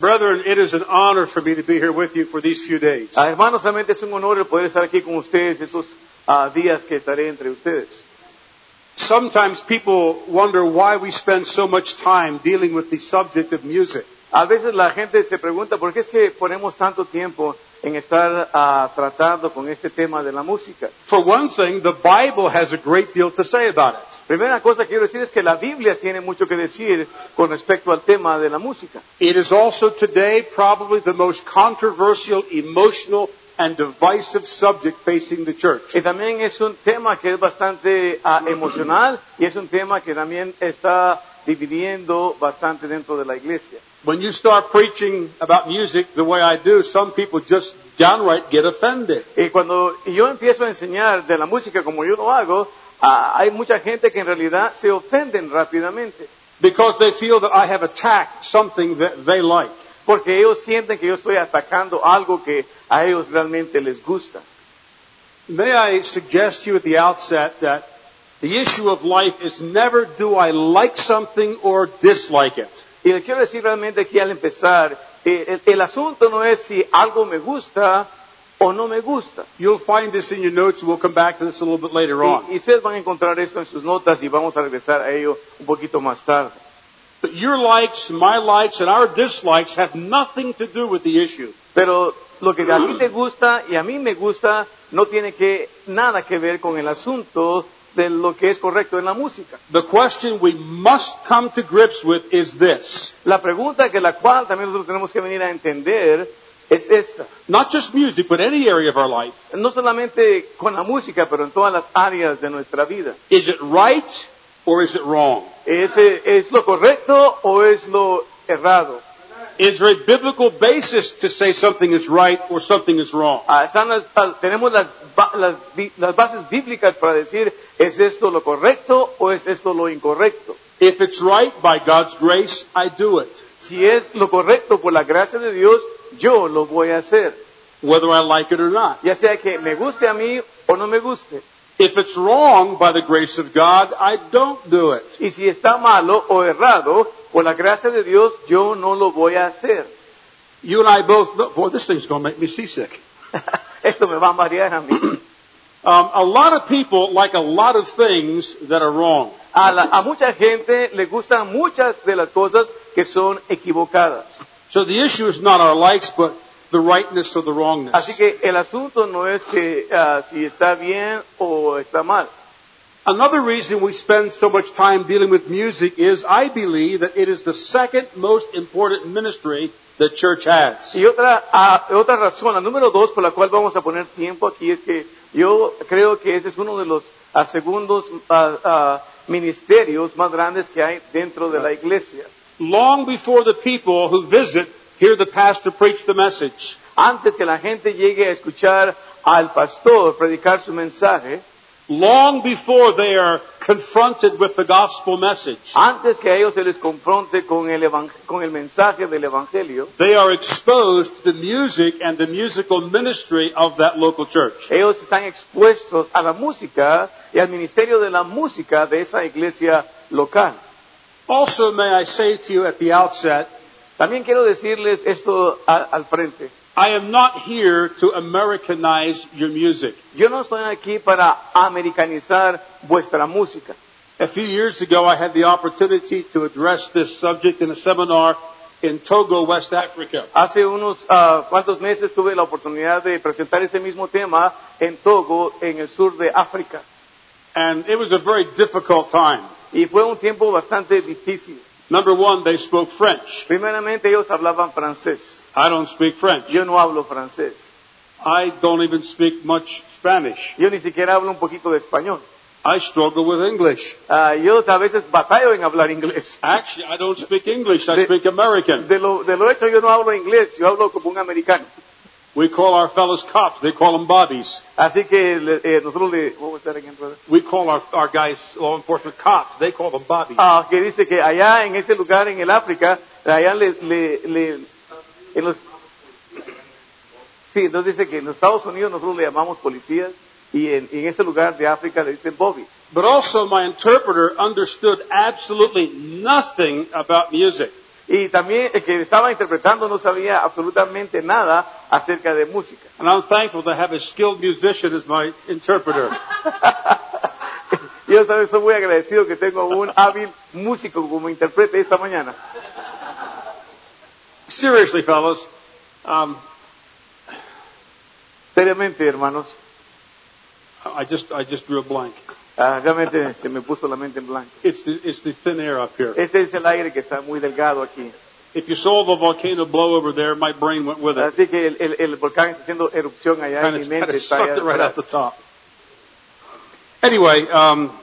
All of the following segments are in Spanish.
Brethren, it is an honor for me to be here with you for these few days. Hermanos, realmente es un honor el poder estar aquí con ustedes esos días que estaré entre ustedes. Sometimes people wonder why we spend so much time dealing with the subject of music. A veces la gente se pregunta por qué es que ponemos tanto tiempo en estar tratando con este tema de la música. For one thing, the Bible has a great deal to say about it. Primera cosa que quiero decir es que la Biblia tiene mucho que decir con respecto al tema de la música. It is also today probably the most controversial, emotional, and divisive subject facing the church. Y también es un tema que es bastante emocional y es un tema que también está dividiendo bastante dentro de la iglesia. When you start preaching about music the way I do, some people just downright get offended. Y cuando yo empiezo a enseñar de la música como yo lo hago, hay mucha gente que en realidad se ofenden rápidamente. Because they feel that I have attacked something that they like. Porque ellos sienten que yo estoy atacando algo que a ellos realmente les gusta. May I suggest to you at the outset that the issue of life is never do I like something or dislike it. Y les quiero decir realmente aquí al empezar, el asunto no es si algo me gusta o no me gusta. You'll find this in your notes. We'll come back to this a little bit later on. Y ustedes van a encontrar esto en sus notas y vamos a regresar a ello un poquito más tarde. But your likes, my likes, and our dislikes have nothing to do with the issue. Pero lo que a ti te gusta y a mí me gusta no tiene nada que ver con el asunto de lo que es correcto en la música. The question we must come to grips with is this. La pregunta que la cual también nosotros tenemos que venir a entender es esta. Not just music, but any area of our life. No solamente con la música, pero en todas las áreas de nuestra vida. Is it right or is it wrong? ¿Es lo correcto o es lo errado? Is there a biblical basis to say something is right or something is wrong? Tenemos las bases bíblicas para decir, ¿es esto lo correcto o es esto lo incorrecto? If it's right, by God's grace, I do it. Si es lo correcto por la gracia de Dios, yo lo voy a hacer. Whether I like it or not. Ya sea que me guste a mí o no me guste. If it's wrong, by the grace of God, I don't do it. Y si está malo o errado, por la gracia de Dios, yo no lo voy a hacer. You and I both know, boy, this thing's going to make me seasick. Esto me va a marear a mí. A lot of people like a lot of things that are wrong. A mucha gente le gustan muchas de las cosas que son equivocadas. So the issue is not our likes, but the rightness or the wrongness. Así que el asunto no es que si está bien o está mal. Another reason we spend so much time dealing with music is I believe that it is the second most important ministry the church has. Y otra razón, la número 2 por la cual vamos a poner tiempo aquí es que yo creo que ese es uno de los segundos ministerios más grandes que hay dentro de la iglesia. Long before the people who visit hear the pastor preach the message. Antes que la gente llegue a escuchar al pastor predicar su mensaje, long before they are confronted with the gospel message, antes que a ellos se les confronte con el mensaje del evangelio, they are exposed to the music and the musical ministry of that local church. Ellos están expuestos a la música y al ministerio de la música de esa iglesia local. Also, may I say to you at the outset, también quiero decirles esto al frente. I am not here to Americanize your music. Yo no estoy aquí para americanizar vuestra música. A few years ago, I had the opportunity to address this subject in a seminar in Togo, West Africa. Hace unos cuantos meses tuve la oportunidad de presentar ese mismo tema en Togo, en el sur de África. And it was a very difficult time. Y fue un tiempo bastante difícil. Number one, they spoke French. Primeramente, ellos hablaban francés. I don't speak French. Yo no hablo francés. I don't even speak much Spanish. Yo ni siquiera hablo un poquito de español. I struggle with English. Yo a veces batallo en hablar inglés. Actually, I don't speak English. I speak American. De lo hecho, yo no hablo inglés. Yo hablo como un americano. We call our fellows cops. They call them bobbies. Así que nosotros what was that again, brother? We call our guys law enforcement cops. They call them bobbies. Que dice que allá en ese lugar en el África, allá sí, entonces dice que en los Estados Unidos nosotros le llamamos policías y en ese lugar de África le dicen bobbies. But also my interpreter understood absolutely nothing about music. Y también el que estaba interpretando no sabía absolutamente nada acerca de música. And I'm thankful to have a skilled musician as my interpreter. Yo sabes, soy muy agradecido que tengo un hábil músico como intérprete esta mañana. Seriously, fellas, Seriamente, hermanos, I just drew a blank. realmente se me puso la mente en blanco. It's the thin air up here. Este es el aire que está muy delgado aquí. If you saw the volcano blow over there, my brain went with it. Así que el volcán está haciendo erupción allá y mi mente está Sucked allá it right atrás. out the top. Anyway,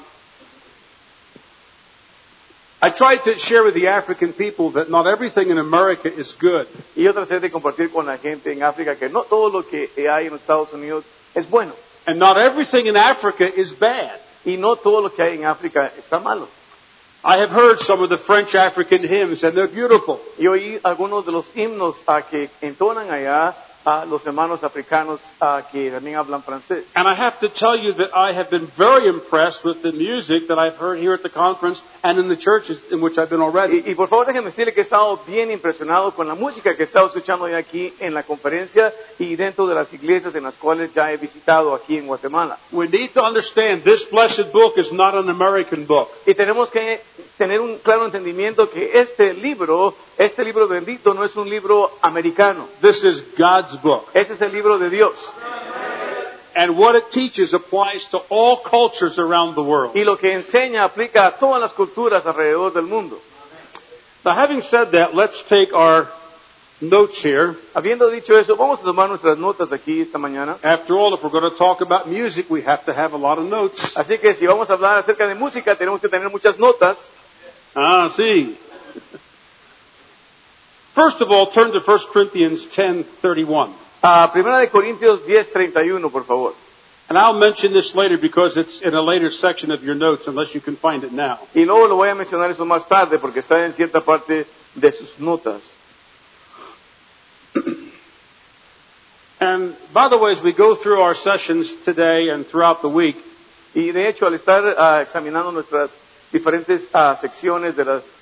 I tried to share with the African people that not everything in America is good. Y yo traté de compartir con la gente en África que no todo lo que hay en los Estados Unidos es bueno. And not everything in Africa is bad. Y no todo lo que hay en África está malo. I have heard some of the French African hymns, and they're beautiful. Y oí algunos de los himnos que entonan allá a los hermanos africanos que también hablan francés. And I have to tell you that I have been very impressed with the music that I've heard here at the conference and in the churches in which I've been already. Y por favor déjenme decirle que he estado bien impresionado con la música que he estado escuchando hoy aquí en la conferencia y dentro de las iglesias en las cuales ya he visitado aquí en Guatemala. We need to understand this blessed book is not an American book. Y tenemos que tener un claro entendimiento que este libro bendito no es un libro americano. This is God's book. Este es el libro de Dios. And what it teaches applies to all cultures around the world. Y lo que enseña aplica a todas las culturas alrededor del mundo. Now, having said that, let's take our notes here. Habiendo dicho eso, vamos a tomar nuestras notas aquí esta mañana. After all, if we're going to talk about music, we have to have a lot of notes. Así que si vamos a hablar acerca de música, tenemos que tener muchas notas. Ah, sí. First of all, turn to 1 Corinthians 10:31. Primera de Corintios 10:31, por favor. And I'll mention this later because it's in a later section of your notes, unless you can find it now. Y luego lo voy a mencionar eso más tarde porque está en cierta parte de sus notas. And by the way, as we go through our sessions today and throughout the week, Y de hecho, al estar examinando nuestras diferentes secciones de las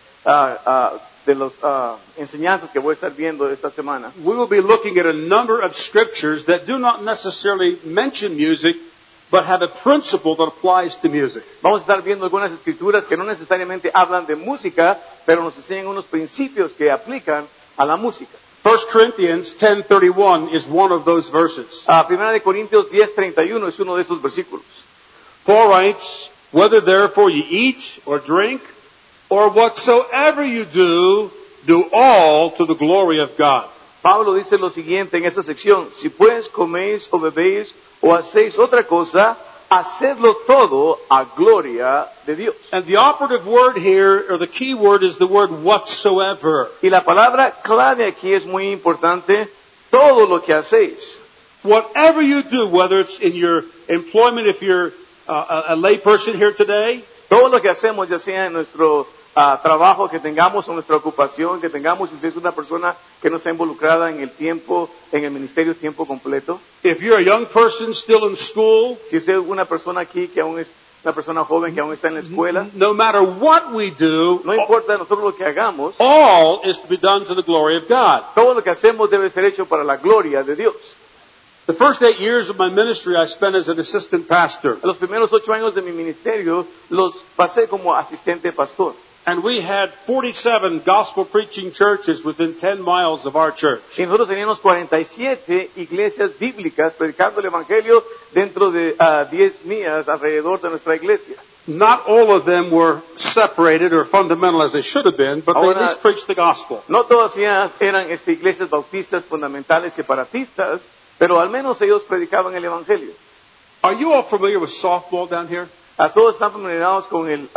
enseñanzas que voy a estar viendo esta semana, we will be looking at a number of scriptures that do not necessarily mention music, but have a principle that applies to music. vamos a estar viendo algunas escrituras que no necesariamente hablan de música, pero nos enseñan unos principios que aplican a la música. 1 Corinthians 10:31 is one of those verses. Primera de Corintios 10:31 es uno de esos versículos. Paul writes, "Whether therefore ye eat or drink, or whatsoever you do, do all to the glory of God." Pablo dice lo siguiente en esta sección: si pues coméis o bebéis o hacéis otra cosa, hacedlo todo a gloria de Dios. And the operative word here, or the key word, is the word whatsoever. Y la palabra clave aquí es muy importante: todo lo que hacéis. Whatever you do, whether it's in your employment, if you're a lay person here today, Todo lo que hacemos, ya sea en nuestro trabajo que tengamos o nuestra ocupación que tengamos, si usted es una persona que no está involucrada en el tiempo, en el ministerio tiempo completo, if you're a young person still in school, si usted es una persona aquí que aún es una persona joven que aún está en la escuela, no matter what we do, no importa nosotros lo que hagamos, all is to be done to the glory of God. todo lo que hacemos debe ser hecho para la gloria de Dios. The first 8 years of my ministry I spent as an assistant pastor. Los primeros 8 años de mi ministerio los pasé como asistente pastor. And we had 47 gospel preaching churches within 10 miles of our church. Y nosotros teníamos 47 iglesias bíblicas predicando el evangelio dentro de 10 millas alrededor de nuestra iglesia. Not all of them were separated or fundamental as they should have been, but they at least preached the gospel. No todas ellas eran iglesias bautistas fundamentales separatistas, pero al menos ellos predicaban el evangelio. Are you all familiar with softball down here? A todos están familiarizados con el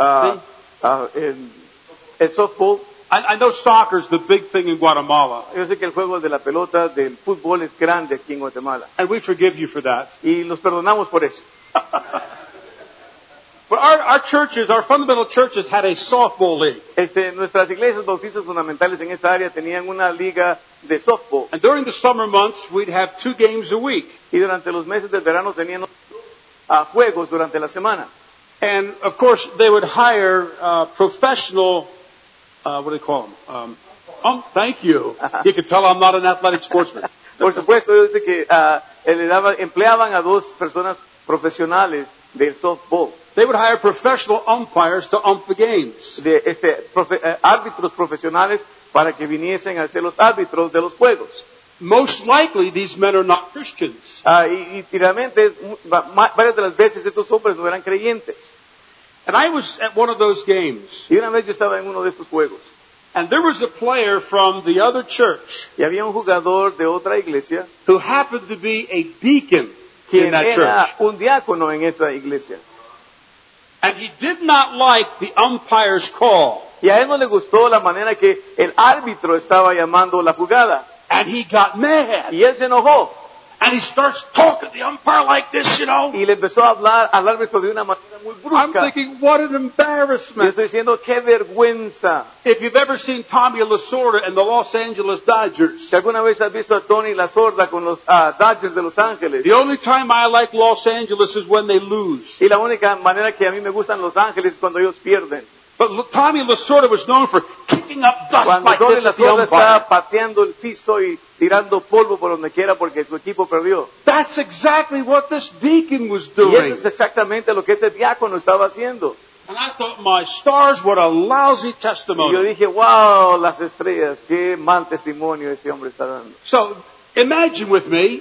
softball. I know soccer's the big thing in Guatemala, Yo sé que el juego de la pelota, del fútbol es grande aquí en Guatemala. and we forgive you for that. Y los perdonamos por eso. But our churches, our fundamental churches, had a softball league. Nuestras iglesias bautistas fundamentales en esa área tenían una liga de softball. And during the summer months, we'd have 2 games a week. Y durante los meses del verano tenían juegos durante la semana. And of course, they would hire professional what do they call them? Thank you. You can tell I'm not an athletic sportsman. Por supuesto, dice que empleaban a dos personas profesionales del softball, They would hire professional umpires to ump the games. árbitros profesionales para que viniesen a ser los árbitros de los juegos. Most likely, these men are not Christians. Y realmente varias de las veces estos hombres no eran creyentes. And I was at one of those games. Y una vez yo estaba en uno de estos juegos. And there was a player from the other church Y había un jugador de otra iglesia who happened to be a deacon in quien that era church. un diácono en esa iglesia. And he did not like the umpire's call. Y a él no le gustó la manera que el árbitro estaba llamando la jugada. And he got mad. Y él se enojó. And he starts talking to the umpire like this, you know. Y le empezó a hablar al árbitro de una manera muy I'm brusca. thinking, what an Y embarrassment. estoy diciendo, qué vergüenza. If you've ever seen Tommy Lasorda and the Los Angeles Dodgers, Si alguna vez has visto a Tony La Sorda con los Dodgers de Los Ángeles. the only time I like Los Angeles is when they lose. Y la única manera que a mí me gustan Los Ángeles es cuando ellos pierden. But Tommy Lasorda was known for kicking up dust Cuando like Tony this La at the Sorda umpire. está pateando el piso y tirando polvo por donde quiera porque su equipo perdió. That's exactly what this deacon was Y eso doing. es exactamente lo que este diácono estaba haciendo. And I thought, my stars, what a lousy Y yo testimony. dije, wow, las estrellas, qué mal testimonio este hombre está dando. So imagine with me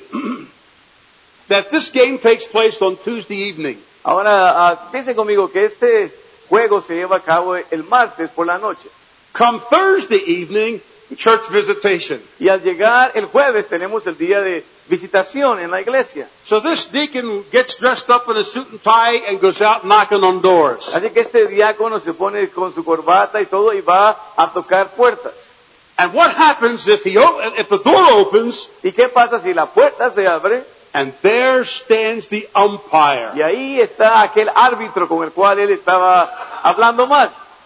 that this game takes place on Tuesday evening. Ahora, piensen conmigo que este juego se lleva a cabo el martes por la noche. Come Thursday evening, church visitation. Y al llegar el jueves tenemos el día de visitación en la iglesia. So this deacon gets dressed up in a suit and tie and goes out knocking on doors. Así que este diácono se pone con su corbata y todo y va a tocar puertas. And what happens if the door opens ¿Y qué pasa si la puerta se abre? and there stands the umpire? Y ahí está aquel árbitro con el cual él estaba hablando mal.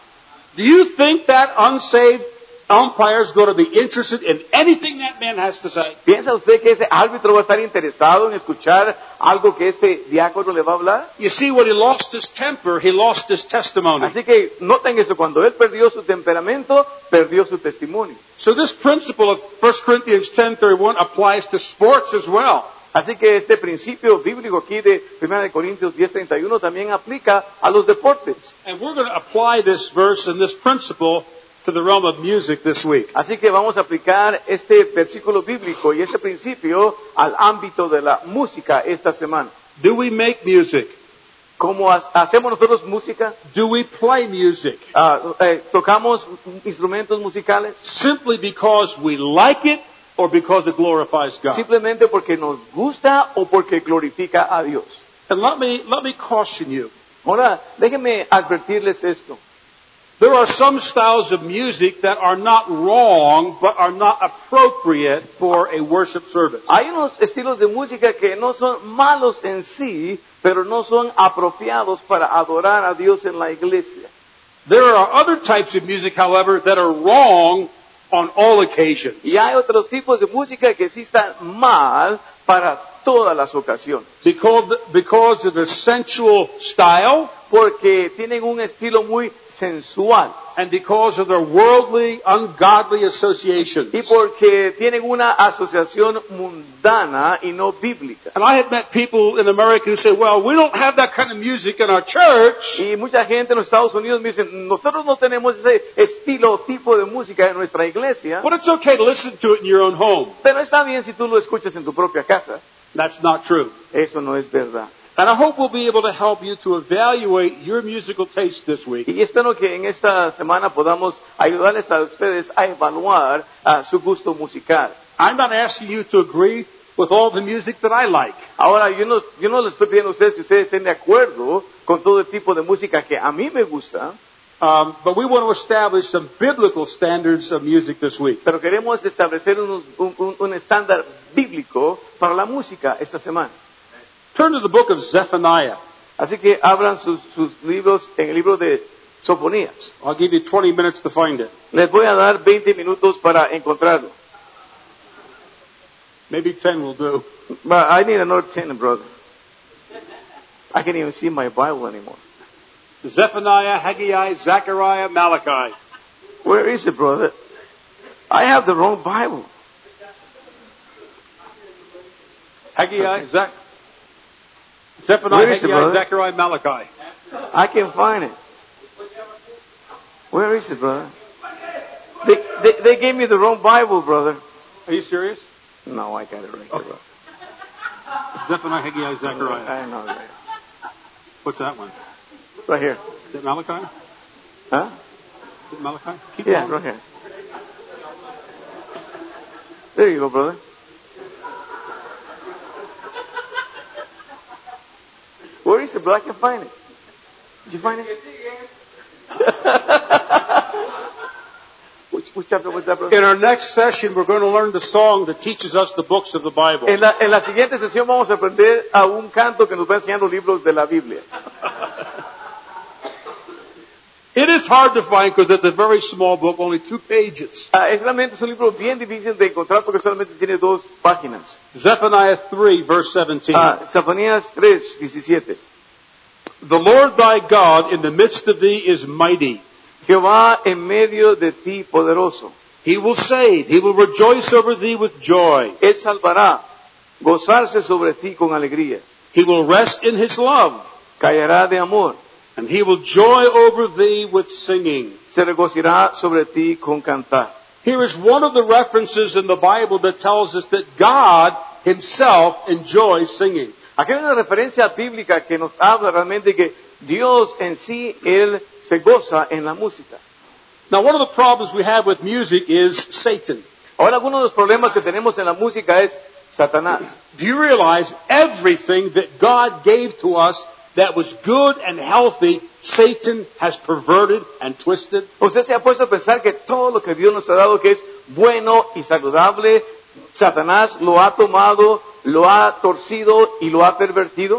Do you think that unsaved umpire is going to be interested in anything that man has to say? ¿Piensa usted que ese árbitro va a estar interesado en escuchar algo que este diácono le va a hablar? You see, when he lost his temper, he lost his testimony. Así que noten eso, cuando él perdió su temperamento, perdió su testimonio. So this principle of 1 Corinthians 10:31 applies to sports as well. Así que este principio bíblico aquí de 1 Corintios 10:31 también aplica a los deportes. And we're going to apply this verse and this principle to the realm of music this week. Así que vamos a aplicar este versículo bíblico y este principio al ámbito de la música esta semana. Do we make music? ¿Cómo hacemos nosotros música? Do we play music? ¿Tocamos instrumentos musicales? Simply because we like it or because it glorifies God? Simplemente porque nos gusta o porque glorifica a Dios. And let me caution you. Ahora, déjenme advertirles esto. There are some styles of music that are not wrong, but are not appropriate for a worship service. Hay unos estilos de música que no son malos en sí, pero no son apropiados para adorar a Dios en la iglesia. There are other types of music, however, that are wrong on all occasions. Y hay otros tipos de música que sí están mal para todas las ocasiones. Because of the sensual style, Porque tienen un estilo muy sensual. and because of their worldly, ungodly associations. Y porque tienen una asociación mundana y no bíblica. And I had met people in America who say, well, we don't have that kind of music in our church. Y mucha gente en los Estados Unidos me dicen, nosotros no tenemos ese estilo o tipo de música en nuestra iglesia, But it's okay to listen to it in your own home. pero está bien si tú lo escuchas en tu propia casa. That's not true. Eso no es verdad. And I hope we'll be able to help you to evaluate your musical taste this week. Y espero que en esta semana podamos ayudarles a ustedes a evaluar su gusto musical. I'm not asking you to agree with all the music that I like. Ahora, yo no les estoy pidiendo a ustedes que ustedes estén de acuerdo con todo el tipo de música que a mí me gusta, But we want to establish some biblical standards of music this week. pero queremos establecer un estándar bíblico para la música esta semana. Turn to the book of Zephaniah. Así que abran sus libros en el libro de Sofonías. I'll give you 20 minutes to find it. Les voy a dar 20 minutos para encontrarlo. Maybe 10 will do. But I need another 10, brother. I can't even see my Bible anymore. Zephaniah, Haggai, Zechariah, Malachi. Where is it, brother? I have the wrong Bible. Haggai, Where Zephaniah, is it, Haggai, brother? Zechariah, Malachi. I can find it. Where is it, brother? They gave me the wrong Bible, brother. Are you serious? No, I got it right here, brother. Zephaniah, Haggai, Zechariah. I know that. What's that one? Right here. Is it Malachi? Huh? Is it Malachi? Keep Yeah, going. right here. There you go, brother. Where is it, brother? I can find it. Did you find it? Which chapter was that, brother? In our next session, we're going to learn the song that teaches us the books of the Bible. En la siguiente sesión vamos a aprender a un canto que nos va enseñando libros de la Biblia. It is hard to find because it's a very small book, only 2 pages. Es un libro bien difícil de encontrar porque solamente tiene 2 páginas. Zephaniah 3, verse 17. Zafanías 3:17. The Lord thy God in the midst of thee is mighty. Jehová en medio de ti poderoso. He will save. He will rejoice over thee with joy. Él salvará, gozarse sobre ti con alegría. He will rest in his love. Callará de amor, And he will joy over thee with singing. se regocijará sobre ti con cantar. Here is one of the references in the Bible that tells us that God himself enjoys singing. Aquí hay una referencia bíblica que nos habla realmente que Dios en sí, Él se goza en la música. Now, one of the problems we have with music is Satan. Ahora, algunos de los problemas que tenemos en la música es Satanás. Do you realize everything that God gave to us that was good and healthy, Satan has perverted and twisted? ¿Usted se ha puesto a pensar que todo lo que Dios nos ha dado que es bueno y saludable, Satanás lo ha tomado, lo ha torcido y lo ha pervertido?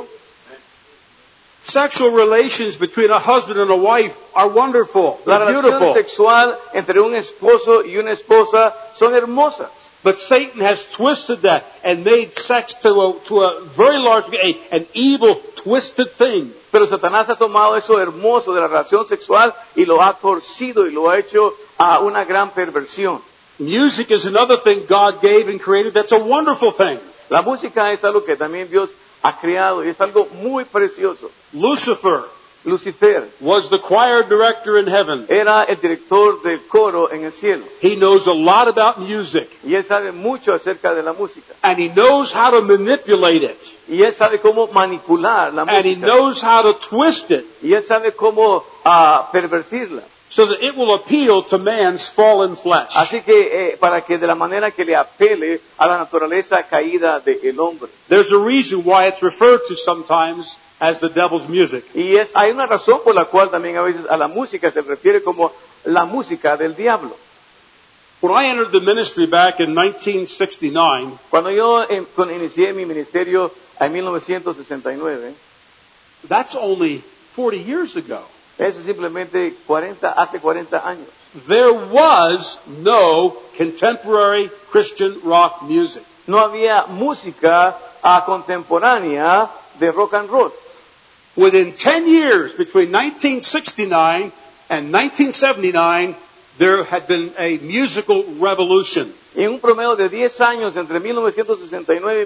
Sexual relations between a husband and a wife are wonderful. La They're relación beautiful. sexual entre un esposo y una esposa son hermosas. But Satan has twisted that and made sex to a very large degree an evil, twisted thing. Pero Satanás ha tomado eso hermoso de la relación sexual y lo ha torcido y lo ha hecho a una gran perversión. Music is another thing God gave and created that's a wonderful thing. La música es algo que también Dios ha creado y es algo muy precioso. Lucifer Lucifer was the choir director in heaven. era el director del coro en el cielo He knows a lot about music. y él sabe mucho acerca de la música And he knows how to manipulate it. y él sabe cómo manipular la And he música knows how to twist it y él sabe cómo pervertirla. so that it will appeal to man's fallen flesh. Así que para que de la manera que le apele a la naturaleza caída del hombre. There's a reason why it's referred to sometimes as the devil's music. Y hay una razón por la cual también a veces a la música se refiere como la música del diablo. When I entered the ministry back in 1969, Cuando yo inicié mi ministerio en 1969, that's only 40 years ago. eso simplemente hace 40 años. There was no contemporary Christian rock music. No había música contemporánea de rock and roll. Within 10 years, between 1969 and 1979, there had been a musical revolution. Y en un promedio de 10 años, entre 1969 y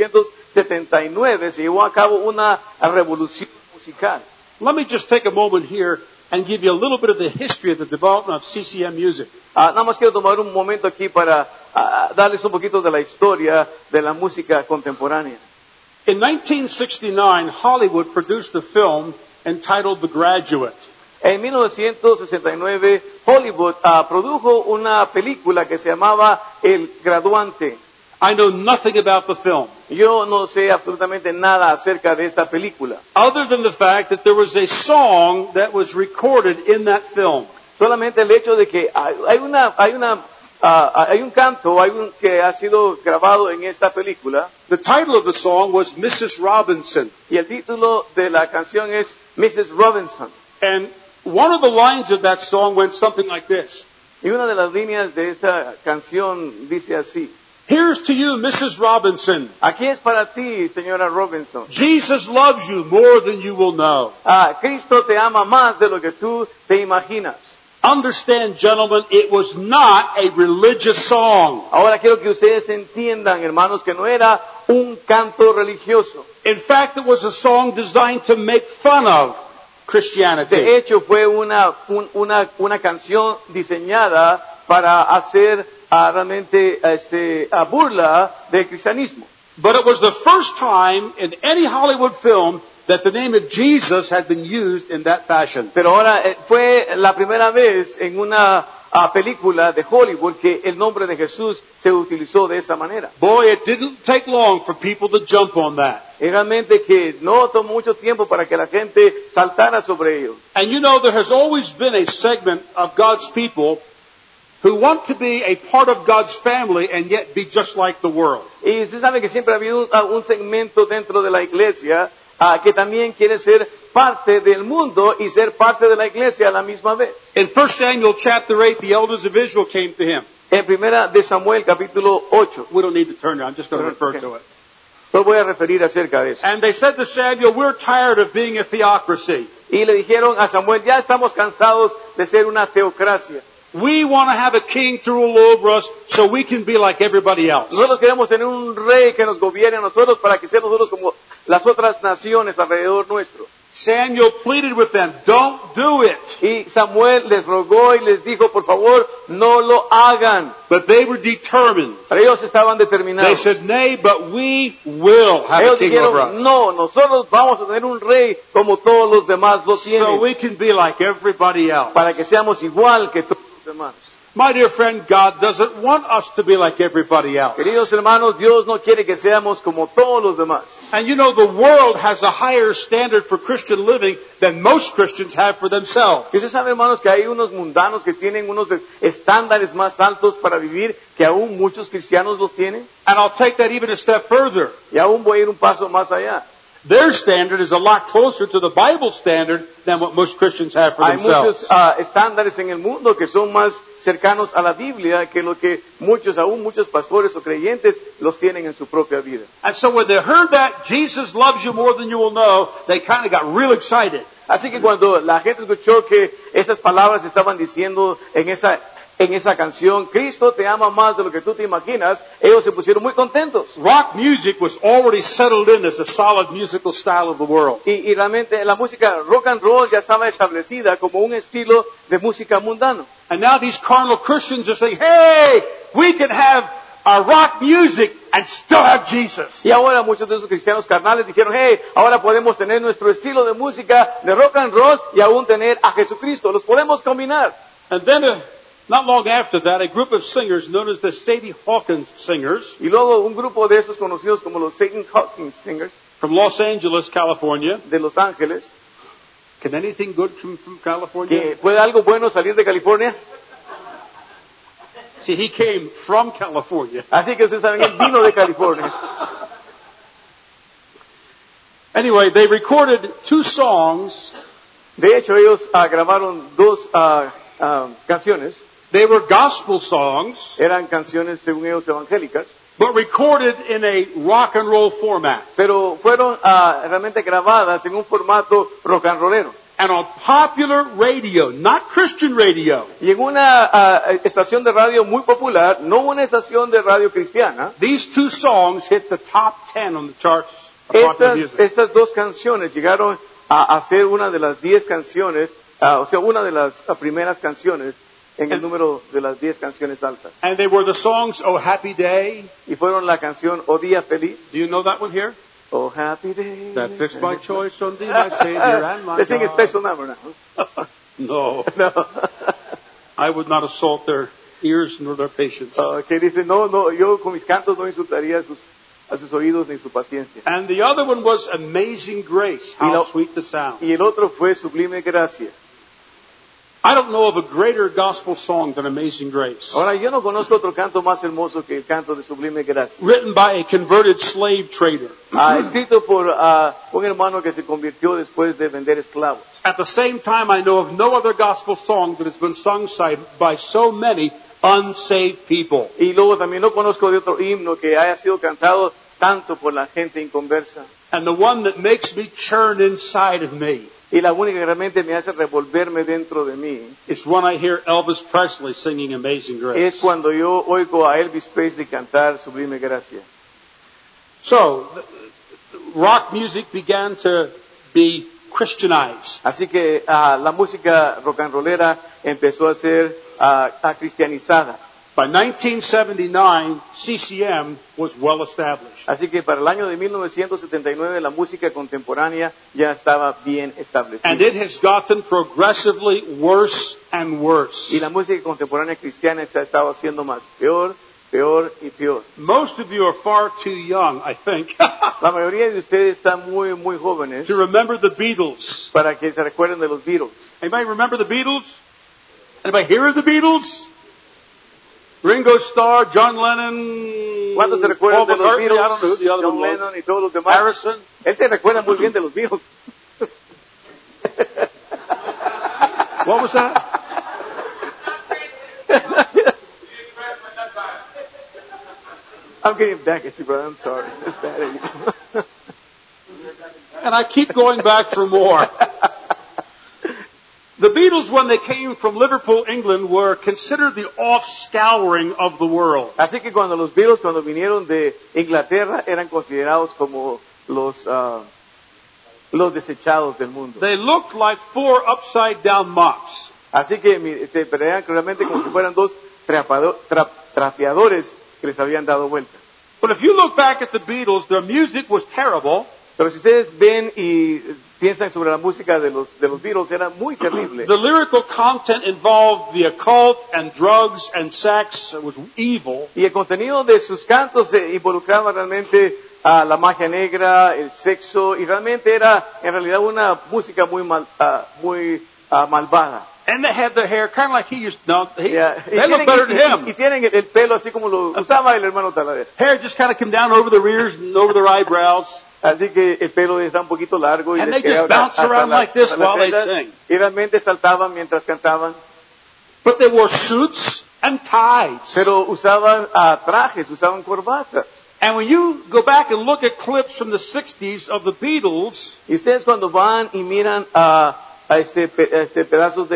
1979, se llevó a cabo una revolución musical. Let me just take a moment here and give you a little bit of the history of the development of CCM music. Nada más quiero tomar un momento aquí para darles un poquito de la historia de la música contemporánea. In 1969, Hollywood produced a film entitled The Graduate. En 1969, Hollywood produjo una película que se llamaba El Graduante. I know nothing about the film, Yo no sé absolutamente nada acerca de esta película. other than the fact that there was a song that was recorded in that film. Solamente el hecho de que hay un canto, que ha sido grabado en esta película, The title of the song was Mrs. Robinson. y el título de la canción es Mrs. Robinson. And one of the lines of that song went something like this. Y una de las líneas de esta canción dice así: Here's to you, Mrs. Robinson. aquí es para ti, señora Robinson. Jesus loves you more than you will know. Cristo te ama más de lo que tú te imaginas. Understand, gentlemen, it was not a religious song. Ahora quiero que ustedes entiendan, hermanos, que no era un canto religioso. In fact, it was a song designed to make fun of Christianity. De hecho, fue una canción diseñada para hacer realmente burla del cristianismo. But it was the first time in any Hollywood film that the name of Jesus had been used in that fashion. Pero ahora fue la primera vez en una película de Hollywood que el nombre de Jesús se utilizó de esa manera. Boy, it didn't take long for people to jump on that. Y realmente que no tomó mucho tiempo para que la gente saltara sobre ello. And you know, there has always been a segment of God's people who want to be a part of God's family and yet be just like the world. Y usted sabe que siempre ha habido un segmento dentro de la iglesia que también quiere ser parte del mundo y ser parte de la iglesia a la misma vez. In 1 Samuel chapter 8, the elders of Israel came to him. En primera de Samuel capítulo 8. We don't need to turn there. I'm just going to refer to it. Solo voy a referir acerca de eso. And they said to Samuel, we're tired of being a theocracy. Y le dijeron a Samuel, ya estamos cansados de ser una teocracia. We want to have a king to rule over us so we can be like everybody else. Nosotros queremos tener un rey que nos gobierne a nosotros para que seamos nosotros como las otras naciones alrededor nuestro. Samuel pleaded with them, don't do it. Y Samuel les rogó y les dijo, por favor, no lo hagan. But they were determined. Pero ellos estaban determinados. They said, nay, but we will have Ellos a king over dijeron, us. no, nosotros vamos a tener un rey como todos los demás lo So tienen, we can be like everybody else. para que seamos igual que todos los demás. My dear friend, God doesn't want us to be like everybody else. Queridos hermanos, Dios no quiere que seamos como todos los demás. And you know, the world has a higher standard for Christian living than most Christians have for themselves. Y ustedes saben, hermanos, que hay unos mundanos que tienen unos estándares más altos para vivir que aún muchos cristianos los tienen. And I'll take that even a step further. Y aún voy a ir un paso más allá. Their standard is a lot closer to the Bible standard than what most Christians have for Hay muchos themselves. estándares en el mundo que son más cercanos a la Biblia que lo que aún muchos pastores o creyentes los tienen en su propia vida. And so when they heard that Jesus loves you more than you will know, they kind of got real excited. Así que cuando la gente escuchó que esas palabras estaban diciendo en esa canción, Cristo te ama más de lo que tú te imaginas, ellos se pusieron muy contentos. Rock music was already settled in as a solid musical style of the world. Y realmente la música rock and roll ya estaba establecida como un estilo de música mundano. And now these carnal Christians are saying, hey, we can have our rock music and still have Jesus. Y ahora muchos de esos cristianos carnales dijeron, hey, ahora podemos tener nuestro estilo de música de rock and roll y aún tener a Jesucristo. Los podemos combinar. And then not long after that, a group of singers known as the Sadie Hawkins Singers Y luego un grupo de esos conocidos como los Sadie Hawkins Singers from Los Angeles, California. de Los Ángeles, Can anything good come from California? que ¿puede algo bueno salir de California? See, he came from California. Así que ustedes saben, él vino de California. Anyway, they recorded 2 songs. De hecho, ellos grabaron 2 canciones. They were gospel songs, Eran canciones, según ellos, evangélicas, but recorded in a rock and roll format. pero fueron realmente grabadas en un formato rock and rollero. And on popular radio, not Christian radio, Y en una estación de radio muy popular, no una estación de radio cristiana, these 2 songs hit the top 10 on the charts of popular music. estas 2 canciones llegaron a ser una de las 10 canciones, o sea, una de las primeras canciones en el número de las 10 canciones altas. And they were the songs, Oh Happy Day. Y fueron la canción O Día Feliz, Do you know that one here? Oh Happy Day. That fixed my choice on thee, my Savior and my They sing a God. special number now. No, No. I would not assault their ears nor their patience. Que dice, no, yo con mis cantos no insultaría a sus oídos ni su paciencia. And the other one was Amazing Grace. How You know- sweet the sound. Y el otro fue Sublime Gracia. I don't know of a greater gospel song than Amazing Grace. Ahora, yo no conozco otro canto más hermoso que el canto de Sublime Gracia. Written by a converted slave trader. Escrito por un hermano que se convirtió después de vender esclavos. At the same time, I know of no other gospel song that has been sung by so many unsaved people. Y luego también no conozco de otro himno que haya sido cantado tanto por la gente inconversa. And the one that makes me churn inside of me Y la única que realmente me hace revolverme dentro de mí is when I hear Elvis Presley singing Amazing Grace. es cuando yo oigo a Elvis Presley cantar Sublime Gracia. So, rock music began to be Christianized. Así que la música rock and rollera empezó a ser cristianizada. By 1979, CCM was well established. Así que para el año de 1979 la música contemporánea ya estaba bien establecida. And it has gotten progressively worse and worse. Y la música contemporánea cristiana se ha estado haciendo más peor, peor y peor. Most of you are far too young, I think, La mayoría de ustedes están muy, muy jóvenes to remember the Beatles. para que se recuerden de los Beatles. Anybody remember the Beatles? Anybody hear of the Beatles? Ringo Starr, John Lennon, ¿Cuántos se recuerdan Paul de los McCartney? I don't know who Beatles? the other John one Lennon was. y todos los demás. Harrison. Él se recuerda muy bien de los Beatles. What was that? I'm getting back at you, brother. I'm sorry. It's bad at you. And I keep going back for more. The Beatles, when they came from Liverpool, England, were considered the offscouring of the world. Así que cuando los Beatles, cuando vinieron de Inglaterra, eran considerados como los desechados del mundo. They looked like four upside-down mops. Así que se veían realmente como si fueran dos trapeadores que les habían dado vuelta. But if you look back at the Beatles, their music was terrible. Pero si ustedes ven y piensan sobre la música de los Beatles, era muy terrible. The lyrical content involved the occult and drugs and sex. It was evil. Y el contenido de sus cantos involucraba realmente a la magia negra, el sexo, y realmente era en realidad una música muy malvada. And they had their hair kind of like he used to. No, Yeah. they look better than Y him. tienen el pelo así como lo usaba el hermano Talavera. Hair just kind of come down over the ears and over their eyebrows. Así que el pelo está un poquito largo y And les they just quedaba bounce hasta around like this hasta las while they cejas, sing. y realmente saltaban mientras cantaban. But they wore suits and ties. Pero usaban trajes, usaban corbatas. And when you go back and look at clips from the 60s of the Beatles, Y ustedes cuando van y miran pedazos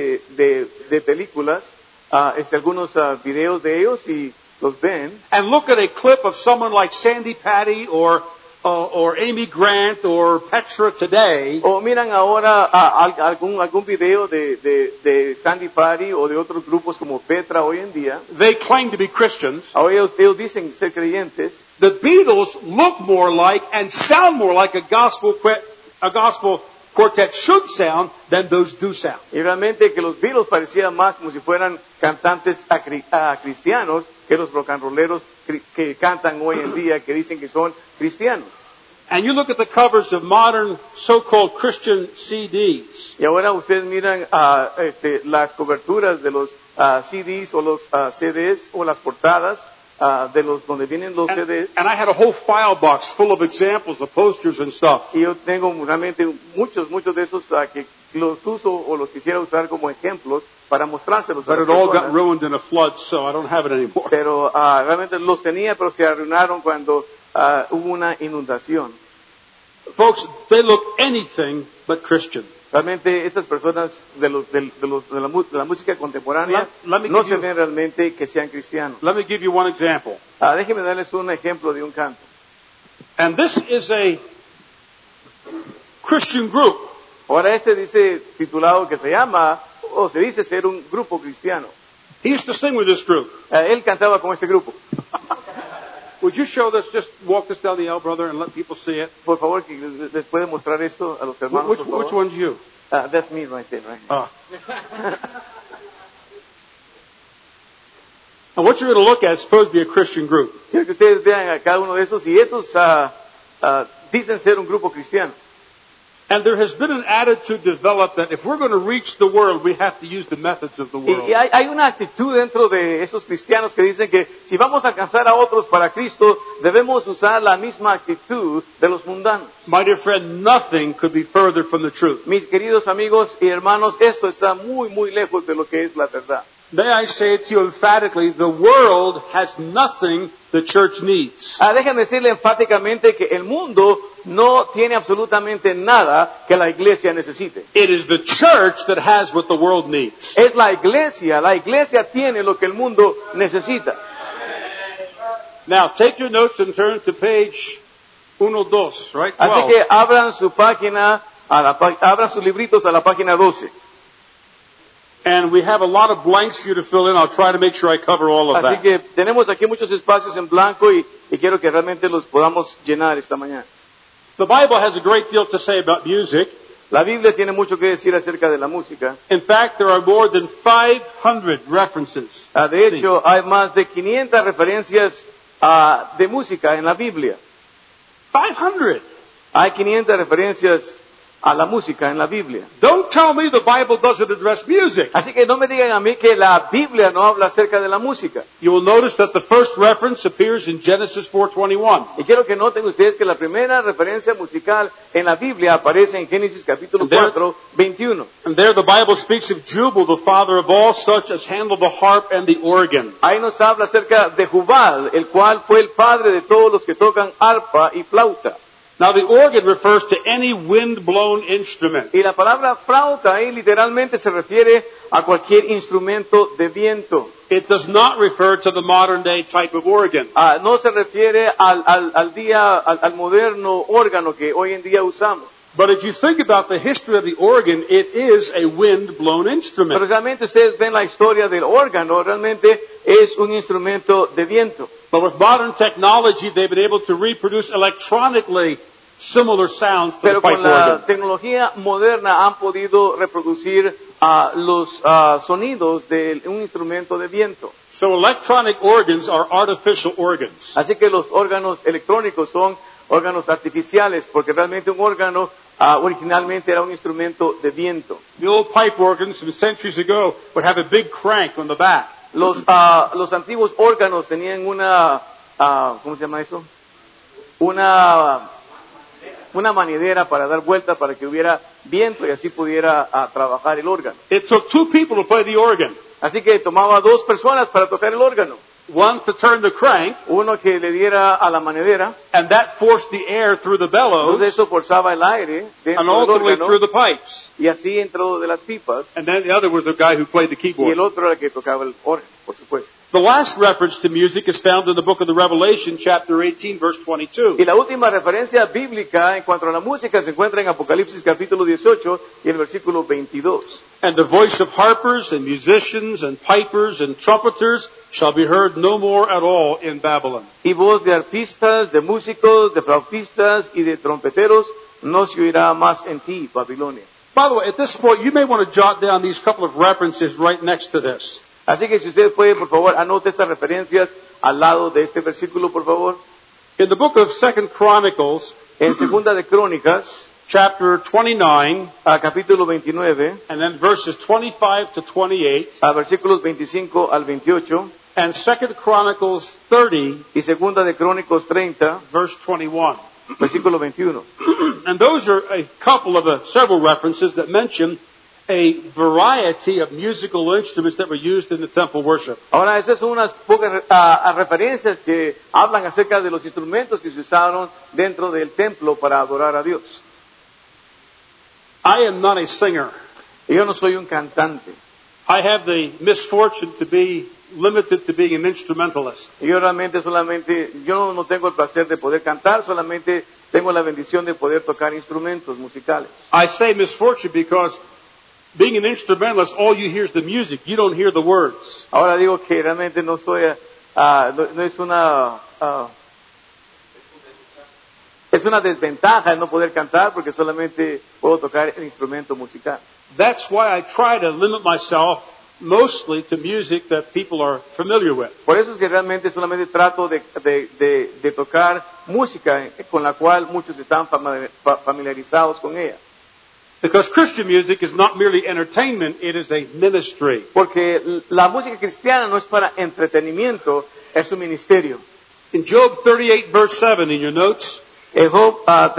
de películas, algunos videos de ellos y los ven, and look at a clip of someone like Sandy Patty or Amy Grant or Petra today, o miran ahora algún video de Sandy Patty o de otros grupos como Petra hoy en día, they claim to be Christians. ahora ellos dicen ser creyentes. The Beatles look more like and sound more like a gospel quartet should sound than those do sound. Y realmente que los Beatles parecían más como si fueran cantantes cristianos que los rock and rolleros que cantan hoy en día, que dicen que son cristianos. And you look at the covers of modern so-called Christian CDs. Y ahora ustedes miran las coberturas de los CDs o los CDs o las portadas de los donde vienen los CDs. And I had a whole file box full of examples of posters and stuff. Y yo tengo realmente muchos de esos que los uso o los quisiera usar como ejemplos para mostrárselos a But las it all got personas. ruined in a flood, so I don't have it anymore. Pero realmente los tenía, pero se arruinaron cuando hubo una inundación. Folks, they look anything but Christian. Realmente estas personas de la música contemporánea Let me no give se you- ven realmente que sean cristianos. Let me give you one example. Déjenme darles un ejemplo de un canto. And this is a Christian group. Ahora dice titulado que se llama, o se dice ser un grupo cristiano. He used to sing with this group. Él cantaba con este grupo. Would you show this, just walk this down the aisle, brother, and let people see it? Por favor, que les puede mostrar esto a los hermanos. Which, por favor? which one's you? That's me right there, right? And what you're going to look at is supposed to be a Christian group. Quiero que ustedes vean a cada uno de esos y esos dicen ser un grupo cristiano. And there has been an attitude developed that if we're going to reach the world, we have to use the methods of the world. Y hay una actitud dentro de esos cristianos que dicen que si vamos a alcanzar a otros para Cristo, debemos usar la misma actitud de los mundanos. My dear friend, nothing could be further from the truth. Mis queridos amigos y hermanos, esto está muy, muy lejos de lo que es la verdad. May I say it to you emphatically, the world has nothing the church needs. Déjenme decirle enfáticamente que el mundo no tiene absolutamente nada que la iglesia necesite. It is the church that has what the world needs. Es la iglesia tiene lo que el mundo necesita. Now, take your notes and turn to page 1-2, right? 12. Así que abran su página, abran sus libritos a la página 12. And we have a lot of blanks for you to fill in. I'll try to make sure I cover all of Así that. que tenemos aquí muchos espacios en blanco y quiero que realmente los podamos llenar esta mañana. The Bible has a great deal to say about music. La Biblia tiene mucho que decir acerca de la música. In fact, there are more than 500 references. De hecho, hay más de 500 referencias de música en la Biblia. 500! Hay 500 referencias a la música en la Biblia. Don't tell me the Bible doesn't address music. Así que no me digan a mí que la Biblia no habla acerca de la música. You will notice that the first reference appears in Genesis 4:21. Y quiero que noten ustedes que la primera referencia musical en la Biblia aparece en Génesis capítulo 4, 21. And there the Bible speaks of Jubal, the father of all such as handle the harp and the organ. Ahí nos habla acerca de Jubal, el cual fue el padre de todos los que tocan arpa y flauta. Now the organ refers to any wind-blown instrument. Y la palabra flauta ahí literalmente se refiere a cualquier instrumento de viento. It does not refer to the modern day type of organ. No se refiere al moderno órgano que hoy en día usamos. But if you think about the history of the organ, it is a wind-blown Pero instrument. realmente ustedes ven la historia del órgano, realmente es un instrumento de viento. But with modern technology, they've been able to reproduce electronically similar sounds to the Pero pipe con la organ. tecnología moderna han podido reproducir los sonidos de un instrumento de viento. So electronic organs are artificial organs. Así que los órganos electrónicos son órganos artificiales, porque realmente un órgano originalmente era un instrumento de viento. The old pipe organs from centuries ago would have a big crank on the back. Los antiguos órganos tenían ¿cómo se llama eso? Una manidera para dar vuelta para que hubiera viento y así pudiera trabajar el órgano. It took two people to play the organ. Así que tomaba 2 personas para tocar el órgano. One to turn the crank, Uno que le diera a la manidera, and that forced the air through the bellows entonces eso forzaba el aire and dentro del ultimately órgano through the pipes. y así dentro de las pipas. And then the other was the guy who played the Y keyboard. el otro era el que tocaba el órgano, por supuesto. The last reference to music is found in the book of the Revelation, chapter 18, verse 22. Y la última referencia bíblica en cuanto a la música se encuentra en Apocalipsis capítulo 18 y el versículo 22. And the voice of harpers and musicians and pipers and trumpeters shall be heard no more at all in Babylon. Y voz de arpistas, de músicos, de flautistas y de trompeteros no se oirá más en ti, Babilonia. By the way, at this point, you may want to jot down these couple of references right next to this. Así que si ustedes pueden, por favor, anote estas referencias al lado de este versículo, por favor. In the book of 2 Chronicles, En Segunda de Crónicas, chapter 29, capítulo 29, and then verses 25 to 28, versículos 25 al 28, and 2 Chronicles 30, y Segunda de Crónicos 30, verse 21. versículo 21. And those are a couple of several references that mention a variety of musical instruments that were used in the temple worship. Ahora, esas son unas pocas referencias que hablan acerca de los instrumentos que se usaron dentro del templo para adorar a Dios. I am not a singer. Yo no soy un cantante. I have the misfortune to be limited to being an instrumentalist. Yo realmente yo no tengo el placer de poder cantar, solamente tengo la bendición de poder tocar instrumentos musicales. I say misfortune because being an instrumentalist, all you hear is the music. You don't hear the words. Ahora digo que realmente no es una desventaja el no poder cantar porque solamente puedo tocar el instrumento musical. That's why I try to limit myself mostly to music that people are familiar with. Por eso es que realmente solamente trato de tocar música con la cual muchos están familiarizados con ella. Because Christian music is not merely entertainment, it is a ministry. Porque la música cristiana no es para entretenimiento, es un ministerio. In Job 38 verse 7 in your notes, Job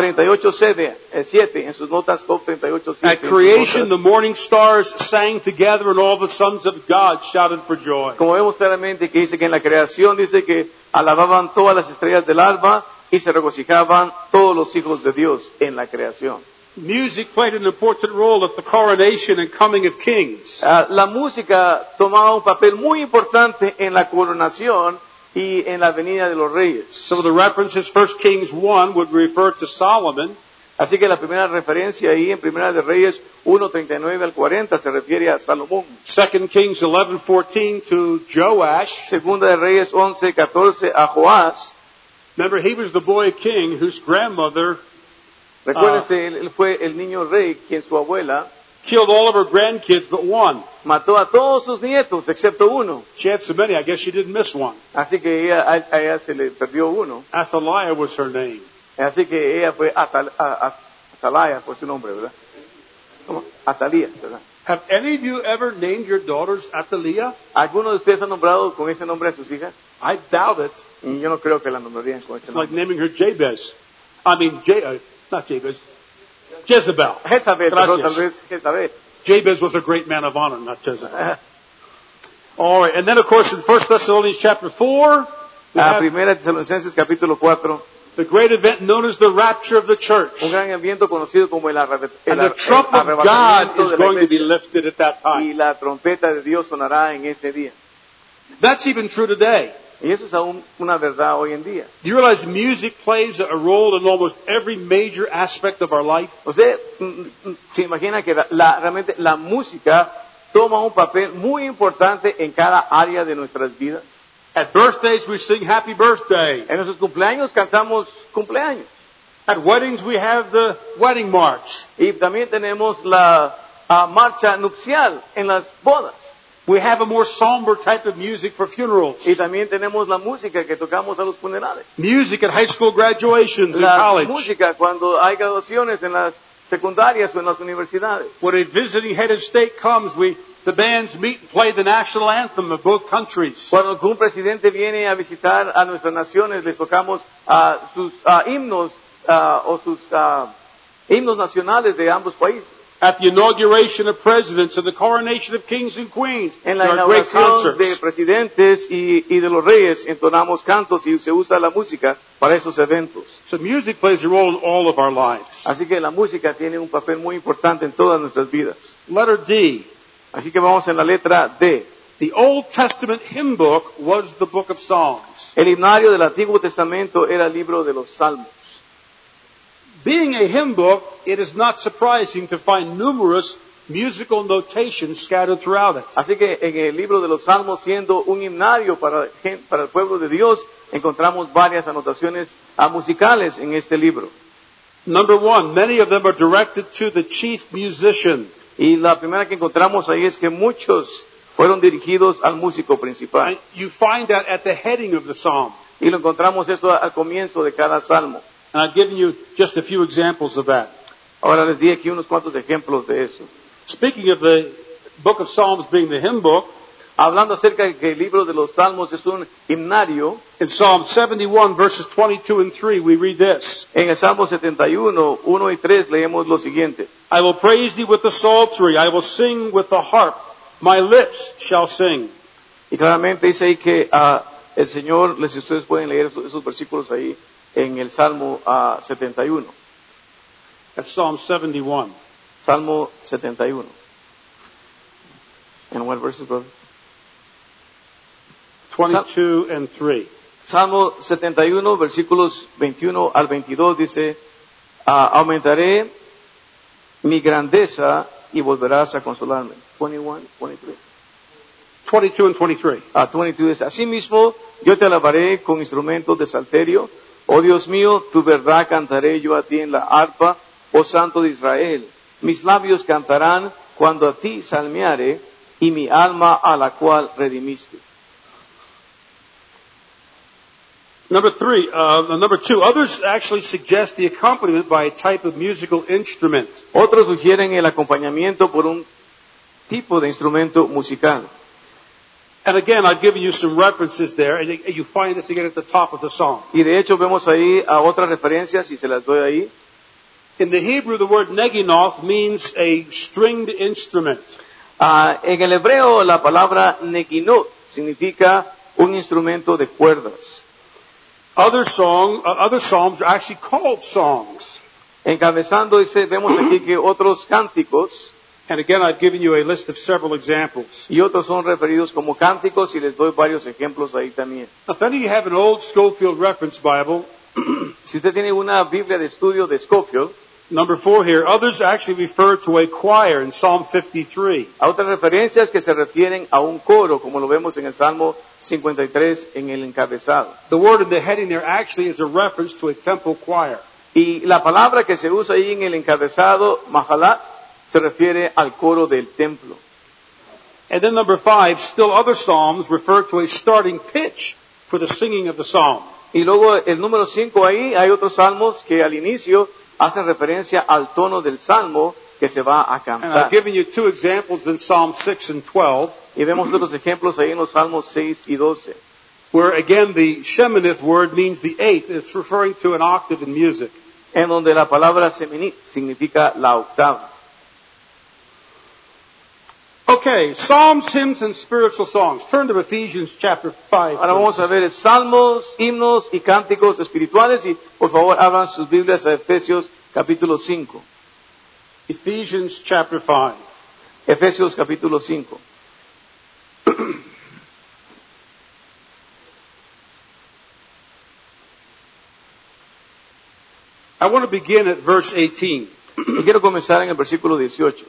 38:7 en sus notas, Job 38:7. At creation, the morning stars sang together and all the sons of God shouted for joy. Como vemos claramente que dice que en la creación dice que alababan todas las estrellas del alba y se regocijaban todos los hijos de Dios en la creación. Music played an important role at the coronation and coming of kings. La música tomaba un papel muy importante en la coronación y en la venida de los reyes. Some of the references, 1 Kings 1 would refer to Solomon. Así que la primera referencia ahí en Primera de Reyes 1:39 al 40 se refiere a Salomón. 2 Kings 11:14 to Joash. Segunda de Reyes 11:14 a Joás. Remember, he was the boy king whose grandmother Recuérdense, él fue el niño rey quien su abuela killed all of her grandkids but one. mató a todos sus nietos excepto uno. She had so many, I guess she didn't miss one. Así que a ella se le perdió uno. Athaliah was her name. Así que ella fue Atalaya, fue su nombre, ¿verdad? ¿Cómo? Atalía, ¿verdad? Have any of you ever named your daughters Athaliah? ¿Alguno de ustedes ha nombrado con ese nombre a sus hijas? I doubt it. Y yo no creo que la nombrarían con ese It's like nombre. naming her Jabez. I mean, not Jabez. Jezebel. Jezabel, perdón, tal Gracias. vez Jezabel. Jabez was a great man of honor, not Jezebel. All right, and then of course in 1 Thessalonians chapter 4, we A have Primera Tesalonicenses capítulo 4, the great event known as the rapture of the church. un gran evento conocido como el And the trump of God arrebatamiento is de la going to be iglesia. lifted at that time. Y la trompeta de Dios sonará en ese día. That's even true today. Y eso es aún una verdad hoy en día. Do you realize music plays a role in almost every major aspect of our life? Usted se imagina que realmente la música toma un papel muy importante en cada área de nuestras vidas. At birthdays we sing happy birthday. En nuestros cumpleaños cantamos cumpleaños. At weddings we have the wedding march. Y también tenemos la marcha nupcial en las bodas. We have a more somber type of music for funerals. Y también tenemos la música que tocamos a los funerales. Music at high school graduations and La college. música cuando hay graduaciones en las secundarias o en las universidades. When a visiting head of state comes, the bands meet and play the national anthem of both countries. Cuando un presidente viene a visitar a nuestras naciones, les tocamos sus himnos o sus himnos nacionales de ambos países. At the inauguration of presidents and the coronation of kings and queens, En la there are great inauguración de concerts. presidentes y de los reyes entonamos cantos y se usa la música para esos eventos. So music plays a role in all of our lives. Así que la música tiene un papel muy importante en todas nuestras vidas. Letter D. Así que vamos en la letra D. The Old Testament hymn book was the book of Psalms. El himnario del Antiguo Testamento era el libro de los Salmos. Being a hymn book, it is not surprising to find numerous musical notations scattered throughout it. Así que en el libro de los Salmos, siendo un himnario para el pueblo de Dios, encontramos varias anotaciones musicales en este libro. Number one, many of them are directed to the chief musician. Y la primera que encontramos ahí es que muchos fueron dirigidos al músico principal. You find that at the heading of the psalm. Y lo encontramos esto al comienzo de cada salmo. And I've given you just a few examples of that. Ahora les di aquí unos cuantos ejemplos de eso. Speaking of the book of Psalms being the hymn book, Hablando acerca de que el libro de los Salmos es un himnario, in Psalm 71 verses 22 and 3 we read this. en el Salmo 71, 1 y 3 leemos lo siguiente. I will praise thee with the psaltery, I will sing with the harp, my lips shall sing. Y claramente dice ahí que el Señor, si ustedes pueden leer esos versículos ahí, en el Salmo 71. That's Psalm 71. Salmo 71. And what verses, brother? 22 and 3. Salmo 71, versículos 21 al 22 dice, aumentaré mi grandeza y volverás a consolarme. 21, 23. 22 and 23. 22 dice, asimismo yo te alabaré con instrumentos de salterio. Oh Dios mío, tu verdad cantaré yo a ti en la arpa, oh Santo de Israel. Mis labios cantarán cuando a ti salmeare y mi alma a la cual redimiste. Number two, others actually suggest the accompaniment by a type of musical instrument. Otros sugieren el acompañamiento por un tipo de instrumento musical. And again, I've given you some references there, and you find this again at the top of the psalm. Y de hecho vemos ahí a otras referencias y se las doy ahí. In the Hebrew, the word neginoth means a stringed instrument. En el hebreo la palabra neginot significa un instrumento de cuerdas. Other psalms are actually called songs. Encabezando vemos aquí que otros cánticos And again, I've given you a list of several examples. y otros son referidos como cánticos y les doy varios ejemplos ahí también. Now, if any of you have an old Schofield Reference Bible, Si usted tiene una Biblia de estudio de Scofield, number 4 here, others actually refer to a choir in Psalm 53. hay otras referencias que se refieren a un coro, como lo vemos en el Salmo 53 en el encabezado. The word in the heading there actually is a reference to a temple choir. Y la palabra que se usa ahí en el encabezado, mahalat, se refiere al coro del templo. And then number 5, still other psalms refer to a starting pitch for the singing of the psalm. Y luego el número 5 ahí, hay otros salmos que al inicio hacen referencia al tono del salmo que se va a And I've cantar. given you 2 examples in Psalm 6 and 12, Y vemos otros ejemplos ahí en los salmos 6 y 12. where again the Sheminith word means the eighth. It's referring to an octave in music. En donde la palabra seminit significa la octava. Okay, psalms, hymns, and spiritual songs. Turn to Ephesians chapter 5. Ahora vamos a ver salmos, himnos y cánticos espirituales y por favor abran sus Biblias a Efesios capítulo 5. Ephesians chapter 5. Efesios capítulo 5. I want to begin at verse 18. Y quiero comenzar en el versículo 18.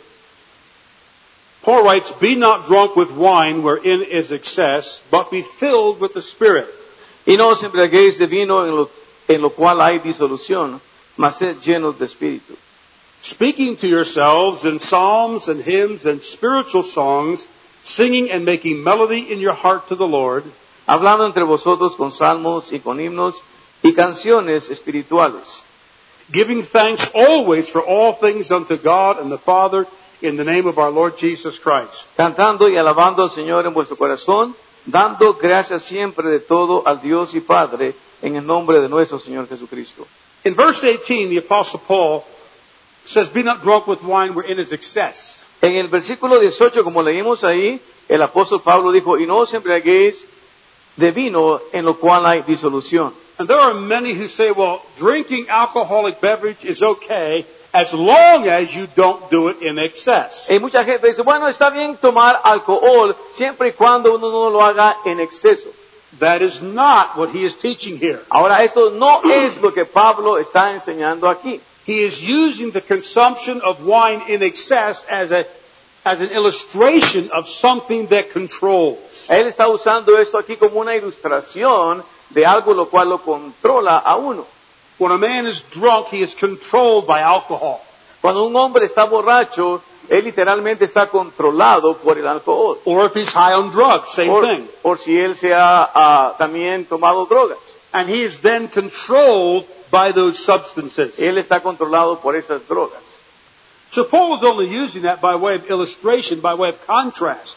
Paul writes, "Be not drunk with wine wherein is excess, but be filled with the Spirit." Y no os embriaguéis de vino en lo cual hay disolución, mas sed llenos de espíritu. Speaking to yourselves in psalms and hymns and spiritual songs, singing and making melody in your heart to the Lord, Hablando entre vosotros con salmos y con himnos y canciones espirituales, giving thanks always for all things unto God and the Father in the name of our Lord Jesus Christ. cantando y alabando al Señor en vuestro corazón, dando gracias siempre de todo al Dios y Padre en el nombre de nuestro Señor Jesucristo. In verse 18, the Apostle Paul says, "Be not drunk with wine wherein is excess." En el versículo 18, como leímos ahí, el apóstol Pablo dijo, y no os embriaguéis de vino en lo cual hay disolución. And there are many who say, well, drinking alcoholic beverage is okay as long as you don't do it in excess. Y mucha gente dice, bueno, está bien tomar alcohol siempre y cuando uno no lo haga en exceso. That is not what he is teaching here. Ahora, esto no es lo que Pablo está enseñando aquí. He is using the consumption of wine in excess as an illustration of something that controls. Él está usando esto aquí como una ilustración de algo lo cual lo controla a uno. When a man is drunk, he is controlled by alcohol. Cuando un hombre está borracho, él literalmente está controlado por el alcohol. Or if he's high on drugs, same thing. Por si él se ha también tomado drogas. And he is then controlled by those substances. Él está controlado por esas drogas. So Paul is only using that by way of illustration, by way of contrast.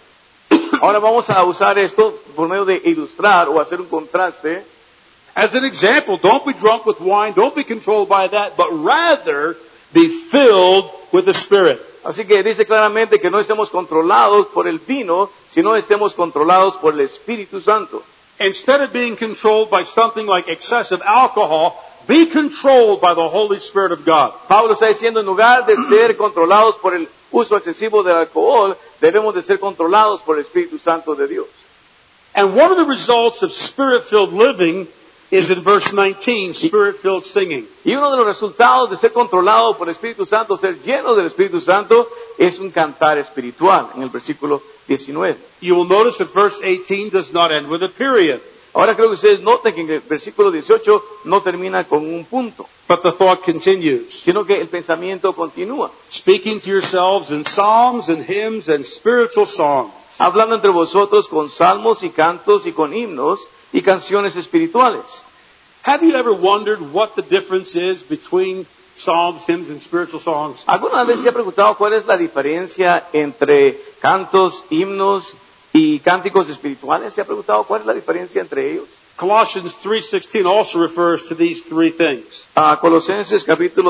Ahora vamos a usar esto por medio de ilustrar o hacer un contraste. As an example, don't be drunk with wine, don't be controlled by that, but rather be filled with the Spirit. Así que dice claramente que no estemos controlados por el vino, sino estemos controlados por el Espíritu Santo. Instead of being controlled by something like excessive alcohol, be controlled by the Holy Spirit of God. Pablo está diciendo, en lugar de ser controlados por el uso excesivo del alcohol, debemos de ser controlados por el Espíritu Santo de Dios. And one of the results of Spirit-filled living is in verse 19, Spirit-filled singing. Y uno de los resultados de ser controlado por el Espíritu Santo, ser lleno del Espíritu Santo, es un cantar espiritual, en el versículo 19. You will notice that verse 18 does not end with a period, Ahora creo que ustedes noten que en el versículo 18 no termina con un punto, but the thought continues. sino que el pensamiento continúa. Speaking to yourselves in psalms and hymns and spiritual songs. Hablando entre vosotros con salmos y cantos y con himnos y canciones espirituales. Have you ever wondered what the difference is between psalms, hymns, and spiritual songs? ¿Alguna vez se ha preguntado cuál es la diferencia entre cantos, himnos y cánticos espirituales. ¿Se ha preguntado cuál es la diferencia entre ellos? Colossians 3:16 also refers to these three things. Colosenses capítulo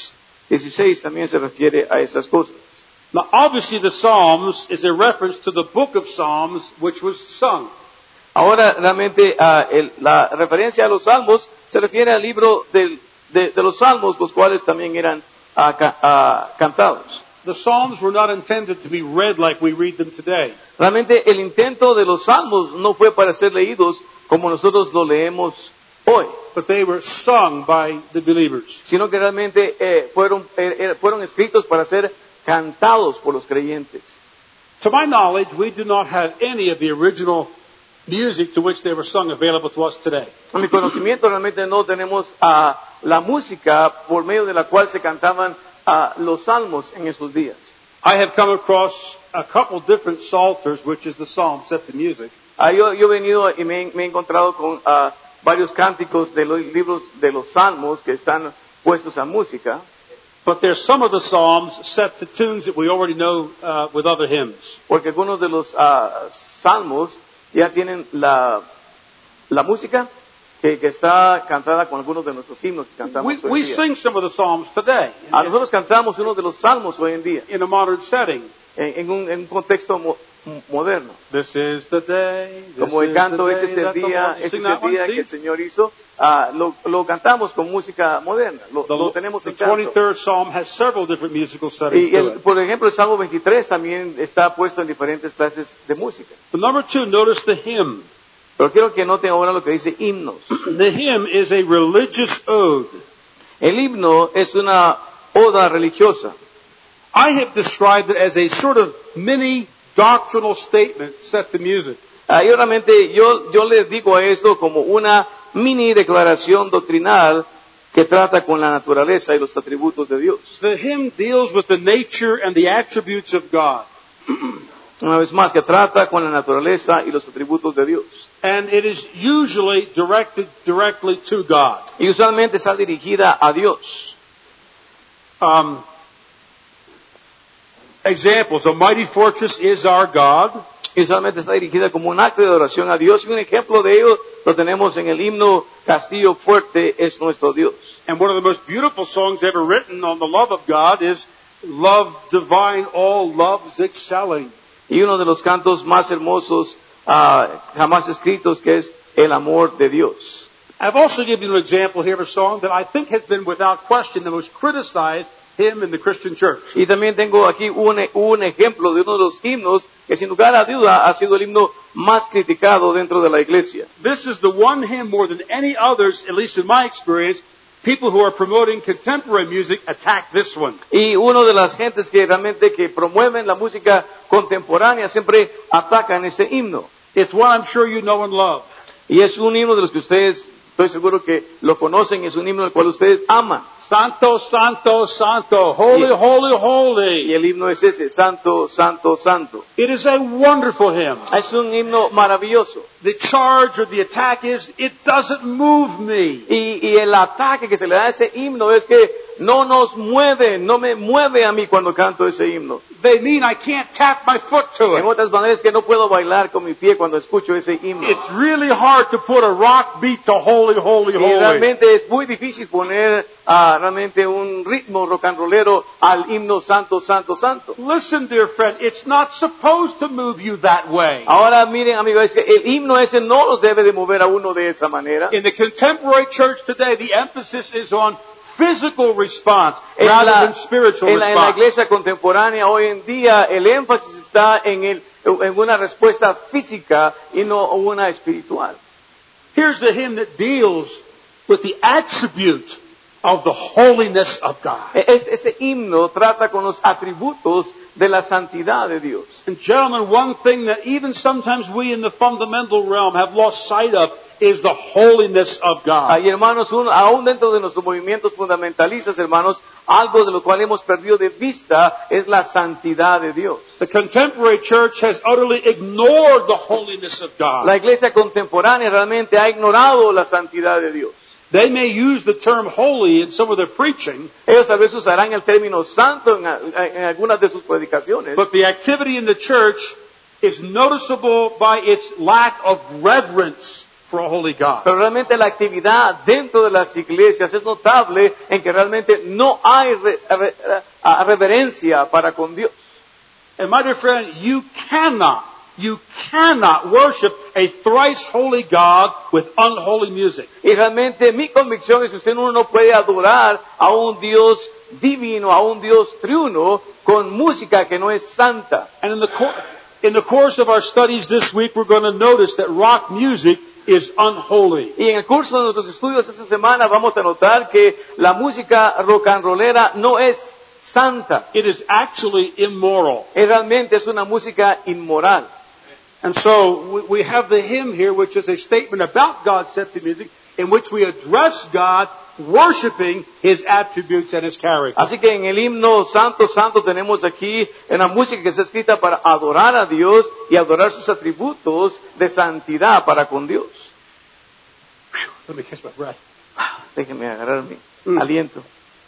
3:16 también se refiere a estas cosas. Now, obviously, the Psalms is a reference to the book of Psalms, which was sung. Ahora, realmente, la referencia a los salmos se refiere al libro de los salmos, los cuales también eran cantados. The Psalms were not intended to be read like we read them today. Realmente, el intento de los salmos no fue para ser leídos como nosotros lo leemos hoy, But they were sung by the believers. sino que realmente fueron escritos para ser cantados por los creyentes. To my knowledge, we do not have any of the original music to which they were sung available to us today. A mi conocimiento realmente no tenemos la música por medio de la cual se cantaban los salmos en esos días. I have come across a couple different psalters, which is the psalm set to music. Yo he venido y me he encontrado con varios cánticos de los libros de los salmos que están puestos a música, But there's some of the psalms set to tunes that we already know with other hymns. porque algunos de los salmos ya tienen la música que está cantada con algunos de nuestros himnos que cantamos We hoy en día. sing some of the psalms today Nosotros cantamos uno de los salmos hoy en día in a modern setting. en un contexto moderno. This is the day. This Como el is canto, the ese day es el that the día, Lord- You ese sing es that el one, día see? que el Señor hizo. Lo cantamos con música moderna, lo tenemos The en canto. 23rd Psalm has several different musical settings Y to it. por ejemplo, el Salmo 23 también está puesto en diferentes clases de música. But number two, notice the hymn. Pero quiero que noten ahora lo que dice himnos. The hymn is a religious ode. El himno es una oda religiosa. I have described it as a sort of mini doctrinal statement set to music. Yo realmente, yo les digo a esto como una mini declaración doctrinal que trata con la naturaleza y los atributos de Dios. The hymn deals with the nature and the attributes of God. Una vez más, que trata con la naturaleza y los atributos de Dios. And it is usually directed directly to God. Y usualmente está dirigida a Dios. Examples, a mighty fortress is our God. Y usualmente está dirigida como un acto de adoración a Dios. Y un ejemplo de ello lo tenemos en el himno Castillo Fuerte es nuestro Dios. And one of the most beautiful songs ever written on the love of God is Love Divine, All Loves Excelling. Y uno de los cantos más hermosos jamás escritos, que es el amor de Dios. I've also given you an example here of a song that I think has been without question the most criticized hymn in the Christian church. Y también tengo aquí un ejemplo de uno de los himnos que sin lugar a duda ha sido el himno más criticado dentro de la iglesia. This is the one hymn more than any others, at least in my experience, people who are promoting contemporary music attack this one. Y uno de las gentes que realmente que promueven la música contemporánea siempre atacan este himno. It's one I'm sure you know and love. Y es un himno de los que ustedes, estoy seguro que lo conocen, es un himno del cual ustedes aman. Santo, Santo, Santo, Holy, Yeah. Holy, Y Holy. el himno es ese, Santo, Santo, Santo. It is a wonderful hymn. Es un himno maravilloso. The charge or the attack is, it doesn't move me. Y el ataque que se le da a ese himno es que no nos mueve, no me mueve a mí cuando canto ese himno. They mean I can't tap my foot to En it. otras maneras que no puedo bailar con mi pie cuando escucho ese himno. It's really hard to put a rock beat to Holy, Holy, Y Holy. realmente es muy difícil poner realmente un ritmo rock and rollero al himno Santo, Santo, Santo. Listen, dear friend, it's not supposed to move you that way. Ahora miren amigos, es que el himno ese no los debe de mover a uno de esa manera. In the contemporary church today, the emphasis is on physical response En rather la, than spiritual en la response. iglesia contemporánea hoy en día el énfasis está en una respuesta física y no una espiritual. Here's the hymn that deals with the attribute of the holiness of God. Este himno trata con los atributos de la santidad de Dios. And gentlemen, one thing that even sometimes we in the fundamental realm have lost sight of is the holiness of God. Y hermanos, aún dentro de nuestros movimientos fundamentalistas, hermanos, algo de lo cual hemos perdido de vista es la santidad de Dios. The contemporary church has utterly ignored the holiness of God. La iglesia contemporánea realmente ha ignorado la santidad de Dios. They may use the term holy in some of their preaching, Ellos tal vez usarán el término santo en algunas de sus predicaciones, but the activity in the church is noticeable by its lack of reverence for a holy God. Pero realmente la actividad dentro de las iglesias es notable en que realmente no hay reverencia para con Dios. And my dear friend, you cannot worship a thrice holy God with unholy music. Y realmente mi convicción es que usted no puede adorar a un Dios divino, a un Dios triuno, con música que no es santa. And in the course of our studies this week, we're going to notice that rock music is unholy. Y en el curso de nuestros estudios esta semana vamos a notar que la música rock and rollera no es santa. It is actually immoral. Realmente es una música inmoral. And so we have the hymn here, which is a statement about God's set to music, in which we address God, worshiping His attributes and His character. Así que en el himno Santo, Santo tenemos aquí una música que está escrita para adorar a Dios y adorar sus atributos de santidad para con Dios. Let me catch my breath. Déjenme agarrar mi aliento.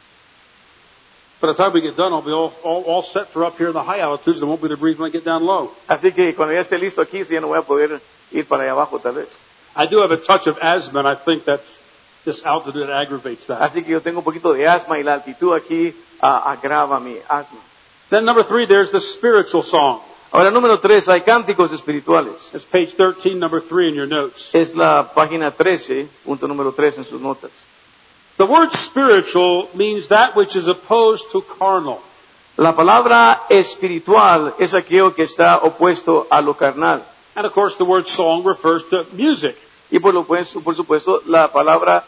By the time we get done, I'll be all set for up here in the high altitudes, and I won't be able to breathe when I get down low. Así que cuando ya esté listo aquí, sí, ya no voy a poder ir para allá abajo tal vez. I do have a touch of asthma, and I think this altitude aggravates that. Así que yo tengo un poquito de asma y la altitud aquí agrava mi asma. Then number 3, there's the spiritual song. Ahora, número 3, hay cánticos espirituales. It's page 13, number 3 in your notes. Es la página 13, punto número 3 en sus notas. The word spiritual means that which is opposed to carnal. La palabra espiritual es aquello que está opuesto a lo carnal. And of course, the word song refers to music. Y por supuesto, la palabra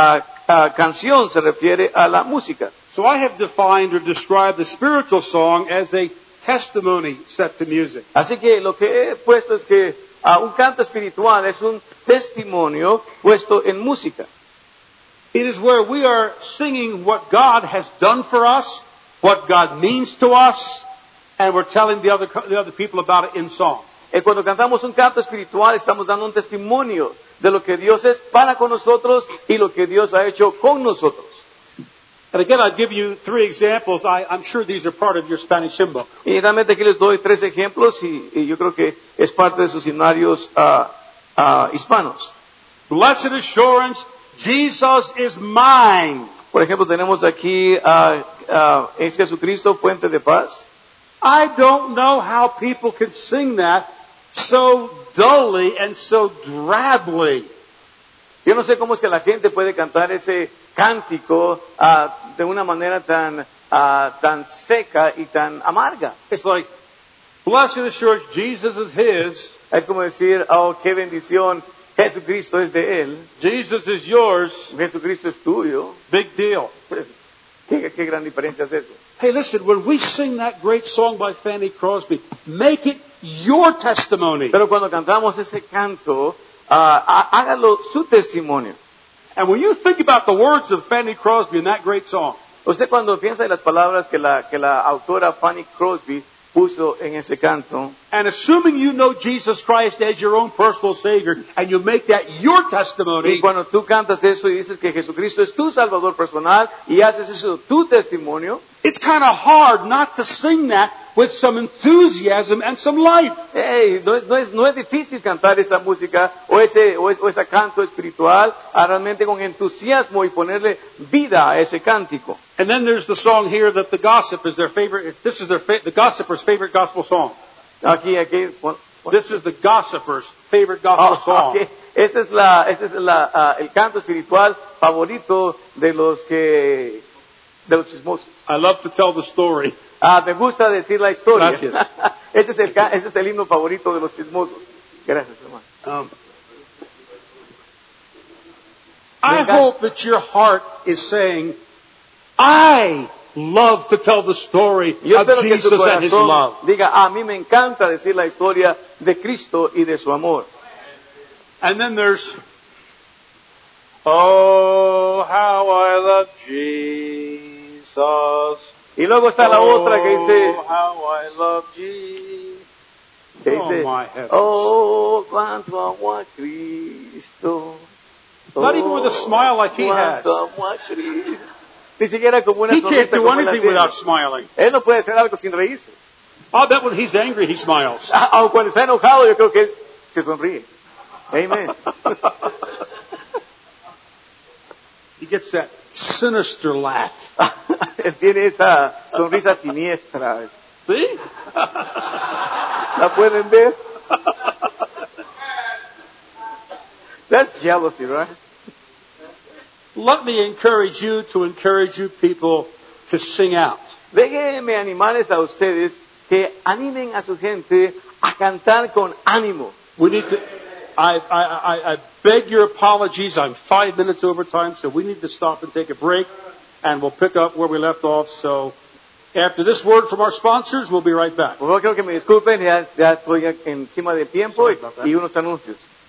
canción se refiere a la música. So I have defined or described the spiritual song as a testimony set to music. Así que lo que he puesto es que un canto espiritual es un testimonio puesto en música. It is where we are singing what God has done for us, what God means to us, and we're telling the other people about it in song. Cuando cantamos un canto espiritual estamos dando un testimonio de lo que Dios es para con nosotros y lo que Dios ha hecho con nosotros. And again, I'll give you 3 examples. I'm sure these are part of your Spanish hymn book. Y realmente aquí les doy 3 ejemplos y yo creo que es parte de sus himnarios hispanos. Blessed assurance, Jesus is mine. Por ejemplo, tenemos aquí es Jesucristo, fuente de paz. I don't know how people can sing that so dully and so drably. Yo no sé cómo es que la gente puede cantar ese cántico de una manera tan seca y tan amarga. It's like, blessed assurance, Jesus is His. Es como decir, oh, qué bendición, Jesucristo es de Él. Jesus is yours. Jesucristo es tuyo. Big deal. ¿Qué gran diferencia es eso? Hey, listen, when we sing that great song by Fanny Crosby, make it your testimony. Pero cuando cantamos ese canto, hágalo su testimonio. And when you think about the words of Fanny Crosby in that great song, Usted cuando piensa en las palabras que la autora Fanny Crosby puso en ese canto, and assuming you know Jesus Christ as your own personal Savior, and you make that your y testimony, cuando tú cantas eso y dices que Jesucristo es tu Salvador personal y haces eso tu testimonio, it's kind of hard not to sing that with some enthusiasm and some life. no es difícil cantar esa música o ese canto espiritual realmente con entusiasmo y ponerle vida a ese cántico. And then there's the song here that the gossip is their favorite. This is the gossiper's favorite gospel song. Aquí. This is the gossiper's favorite gospel song. Okay. Ese es el canto espiritual favorito de los chismosos. I love to tell the story. Me gusta decir la historia. Gracias. Ese es el himno favorito de los chismosos. Gracias, hermano. I hope that your heart is saying, I love to tell the story Yo of espero que su Jesus and His corazón love. diga, a mí me encanta decir la historia de Cristo y de su amor. And then there's, oh, how I love Jesus. Y luego está la otra que dice, Oh, how I love Jesus. Oh, my heavens. oh, cuánto amo a Cristo. Not even with a smile like he has. Cuánto amo a Cristo. Ni siquiera como una He can't sonrisa do como la anything de él. without smiling. Él no puede hacer algo sin reírse. I'll bet when he's angry, he smiles. Aun cuando está enojado, yo creo que él se sonríe. Amen. He gets that sinister laugh. Él tiene esa sonrisa siniestra. See? ¿La pueden ver? That's jealousy, right? Let me encourage you to encourage you people to sing out. Déjenme animarles a ustedes que animen a su gente a cantar con ánimo. We need to. I beg your apologies. I'm 5 minutes over time, so we need to stop and take a break, and we'll pick up where we left off. So, after this word from our sponsors, we'll be right back. Por favor, quiero que me disculpen, ya estoy encima del tiempo y unos anuncios.